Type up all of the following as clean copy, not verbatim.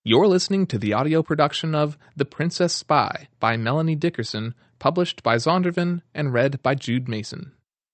You're listening to the audio production of The Princess Spy by Melanie Dickerson, published by Zondervan and read by Jude Mason.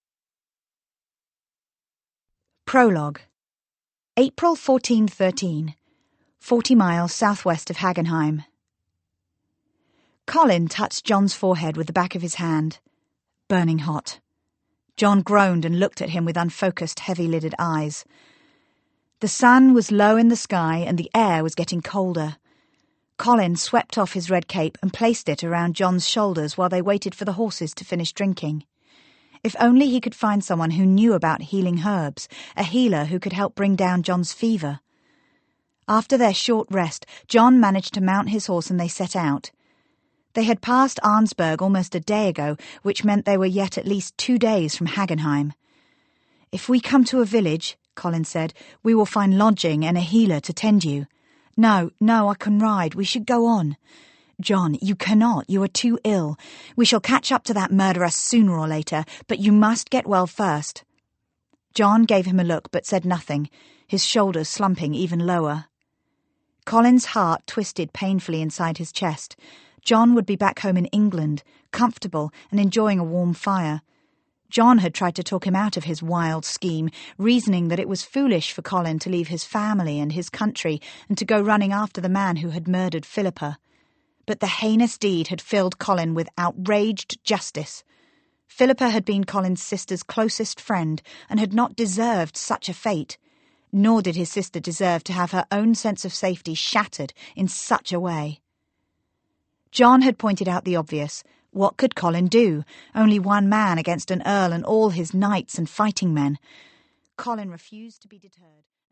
Prologue. April 1413, 40 miles southwest of Hagenheim. Colin touched John's forehead with the back of his hand. Burning hot. John groaned and looked at him with unfocused, heavy-lidded eyes. The sun was low in the sky and the air was getting colder. Colin swept off his red cape and placed it around John's shoulders while they waited for the horses to finish drinking. If only he could find someone who knew about healing herbs, a healer who could help bring down John's fever. After their short rest, John managed to mount his horse and they set out. They had passed Arnsberg almost a day ago, which meant they were yet at least 2 days from Hagenheim. "If we come to a village," Colin said, "we will find lodging and a healer to tend you." No, I can ride. We should go on." "John, you cannot. You are too ill. We shall catch up to that murderer sooner or later, but you must get well first." John gave him a look but said nothing, his shoulders slumping even lower. Colin's heart twisted painfully inside his chest. John would be back home in England, comfortable and enjoying a warm fire. John had tried to talk him out of his wild scheme, reasoning that it was foolish for Colin to leave his family and his country and to go running after the man who had murdered Philippa. But the heinous deed had filled Colin with outraged justice. Philippa had been Colin's sister's closest friend and had not deserved such a fate, nor did his sister deserve to have her own sense of safety shattered in such a way. John had pointed out the obvious. What could Colin do? Only one man against an earl and all his knights and fighting men. Colin refused to be deterred.